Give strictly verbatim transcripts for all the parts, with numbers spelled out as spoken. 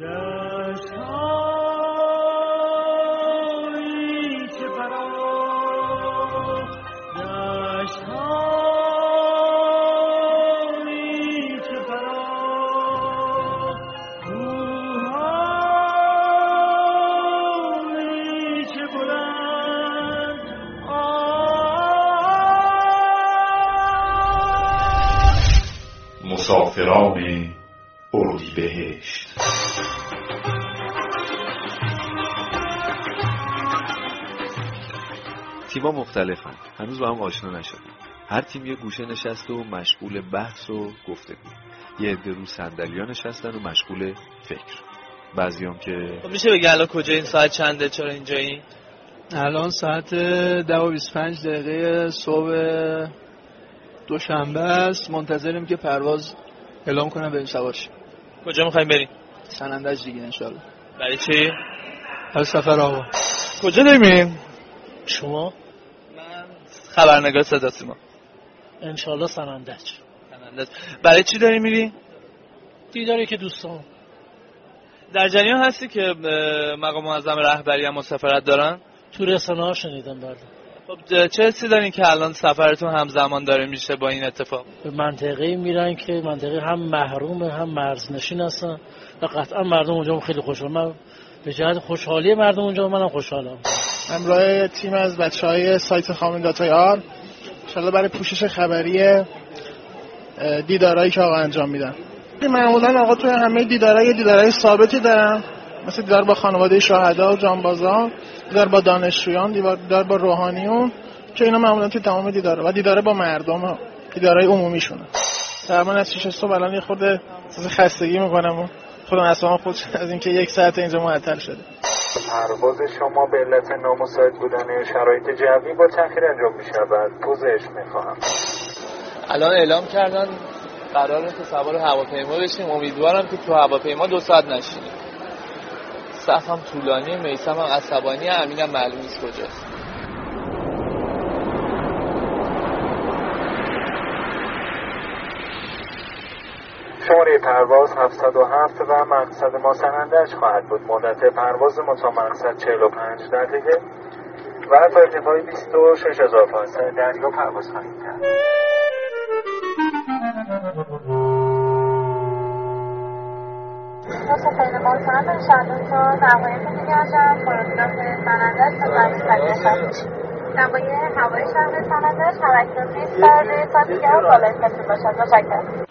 مسافران اردیبهشت. تیما مختلفن، هنوز با هم آشنا نشدن. هر تیم یه گوشه نشسته و مشغول بحث و گفتگو. یه عده رو صندلی‌ها نشستن و مشغول فکر. بعضیام که خب میشه بگی الان کجا این ساعت چنده؟ چرا اینجایی؟ الان ساعت ده و بیست و پنج دقیقه صبح دوشنبه است. منتظریم که پرواز اعلام کنم بریم سوار شیم. کجا میخوایم بریم؟ سنندج دیگه انشالله. برای چی؟ برای سفر آقا. کجا داریم میریم؟ شما؟ من خبرنگار صدا سیما. انشالله سنندج. سنندج. برای چی داری میری؟ دیداری که دوستان. در جریان هستی که مقام معظم رهبری هم مسافرت دارن؟ تو رسانه ها شنیدم برده. خب چه حسی دارین که الان سفرتون همزمان داره میشه با این اتفاق؟ به منطقه‌ای میرن که منطقه هم محروم هم مرزنشین هستن و قطعا مردم اونجا خیلی خوشحال. من به جهت خوشحالی مردم اونجا منم خوشحالم. همراه تیم از بچهای سایت خامن دات آی آر ان شاءالله برای پوشش خبری دیدارایی که آقا انجام میدن. معمولا آقا توی همه دیدارای دیدارای ثابتی دارن، مثل دیدار با خانواده شهدا و جانبازان، دیدار با دانشجویان، دیدار با روحانیون که اینا معمولا توی تمام دیدارا و دیدار با مردم، دیدارای عمومیشونه. تقریبا از شش صبح الان یه خورده خستگی میکنم و خودم اصلا خود از اینکه یک ساعت اینجا معطل شده. پرواز شما به علت نامساعد بودن شرایط جوی با تأخیر انجام می‌شود. پوزش می‌خواهم. الان اعلام کردن قراره که سوار هواپیما بشیم. امیدوارم که تو هواپیما دو ساعت نشینیم. صفم طولانی، میثم هم عصبانی، امینم معلوم نیست کجاست. شماره پرواز هفتصد و هفت و مقصد ما سنندج خواهد بود. مدت پرواز تا مقصد چهل و پنج دقیقه و تا ارتفاع بیست و شش هزار فاصله دریا پرواز خواهیم کرد. مسافرین محترم انشاءالله تا نمایش دیگه آنجا فرودگاه سنندج تا مقصد رسید. نمای هوای شهر سنندج حرکت بیست دقیقه تا دیگه بالای صفر باشد. متشکرم.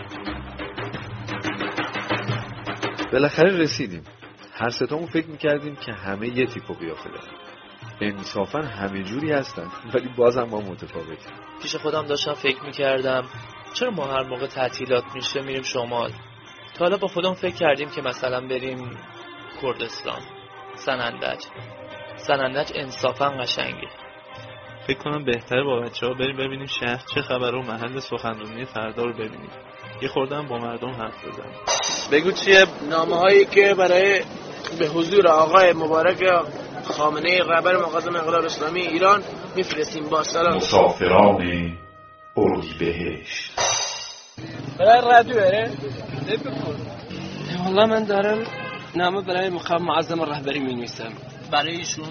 بالاخره رسیدیم. هر ستامون فکر میکردیم که همه یه تیپ و قیافه دارن. انصافا همه جوری هستن ولی بازم ما متفاوتیم. پیش خودم داشتم فکر میکردم چرا ما هر موقع تعطیلات میشه میریم شمال. تا حالا با خودم فکر کردیم که مثلا بریم کردستان، سنندج. سنندج انصافا قشنگه. فکر کنم بهتره با بچه‌ها بریم ببینیم شهر چه خبره و محل سخنرانی فردا رو ببینیم. یه خورده هم با مردم حرف بزنیم. بگو چیه؟ نامه‌هایی که برای به حضور آقای مبارک خامنه‌ای رهبر مقدم انقلاب اسلامی ایران میفرستیم. با سلام. مسافران اردیبهشت. برای رادیو اره؟ والله من دارم نامه برای مقام معظم رهبری می‌نویسم. برای ایشون؟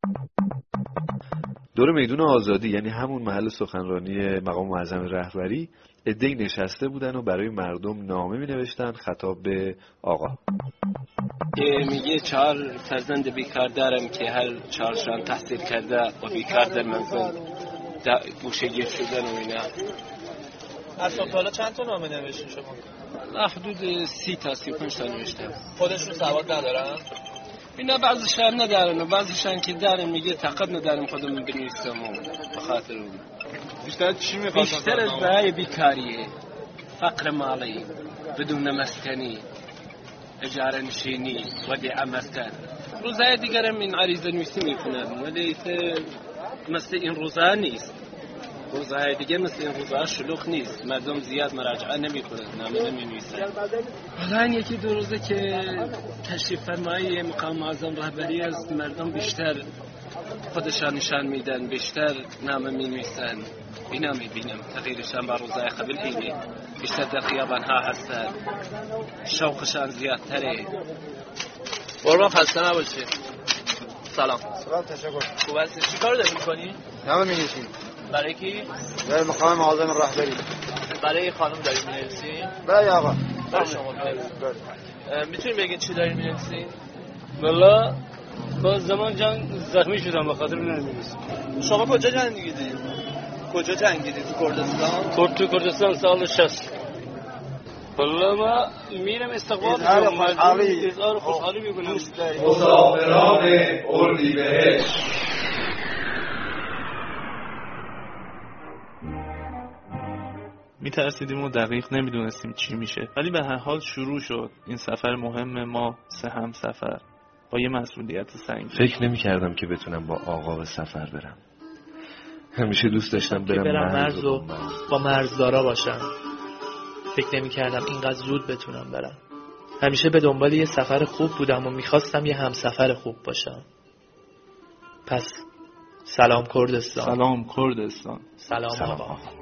دور میدون آزادی، یعنی همون محل سخنرانی مقام معظم رهبری، عده‌ای نشسته بودن و برای مردم نامه می‌نوشتن خطاب به آقا. میگه چهار فرزند بیکار دارم که هر چهارشان تحصیل کرده و بیکار در منزل گوشه گیر شدن و اینا. از حالا چند تا نامه نوشتین شما؟ حدود سی تا سی و پنج تا نوشتم. خودشون سواد ندارن؟ اینا بعضیشان ندارن و بعضیشان که دارن میگه طاقت ندارم خودم بنویسم و بخاطر اون. بیشتر چی میخواد؟ بیشتر از برای بیکاریه، فقر مالی، بدون مسکنی، اجاره نشینی، ودیعه مسکن. روزهای دیگر هم این عریضه نویسی میکنم ولی مثل این روزها نیست. روزهای دیگه مثل این روزها شلوغ نیست. مردم زیاد مراجعه نمی کنند، نامه نمی نویسند. حالا یکی دو روزه که تشریف فرمایی مقام معظم رهبری از مردم بیشتر خودشان نشان میدن، بیشتر نامه می نویسند. اینا میبینم تغییرشان با روزای قبل اینه. بیشتر در خیابان‌ها هستن، شوقشان زیادتره. قربان خسته نباشی. سلام. سلام، تشکر. خوب هستی؟ چی کار داری میکنی؟ نامه می‌نویسیم. برای کی؟ برای مقام معظم رهبری. برای خانم داری می‌نویسی؟ برای آقا. برای شما بله. میتونی بگین چی داری می‌نویسی؟ والا با زمان جنگ زخمی شدم به خاطر نمی‌نویسم. شما کجا جنگیدید؟ کجا جنگیدید؟ تو کردستان؟ کرد تو کردستان سال شصت. والا ما میرم استقبال اظهار خوشحالی اظهار خوشحالی می‌کنم. مسافران اردیبهشت. میترسیدیم و دقیق نمیدونستیم چی میشه، ولی به هر حال شروع شد این سفر مهم ما سه هم سفر با یه مسئولیت سنگین. فکر نمی کردم که بتونم با آقا به سفر برم. همیشه دوست داشتم برم, برم مرز مرز و با مرزدارا باشم. فکر نمی کردم اینقدر زود بتونم برم. همیشه به دنبال یه سفر خوب بودم و میخواستم یه همسفر خوب باشم. پس سلام کردستان. سلام کردستان. سلام, سلام آقا. آقا.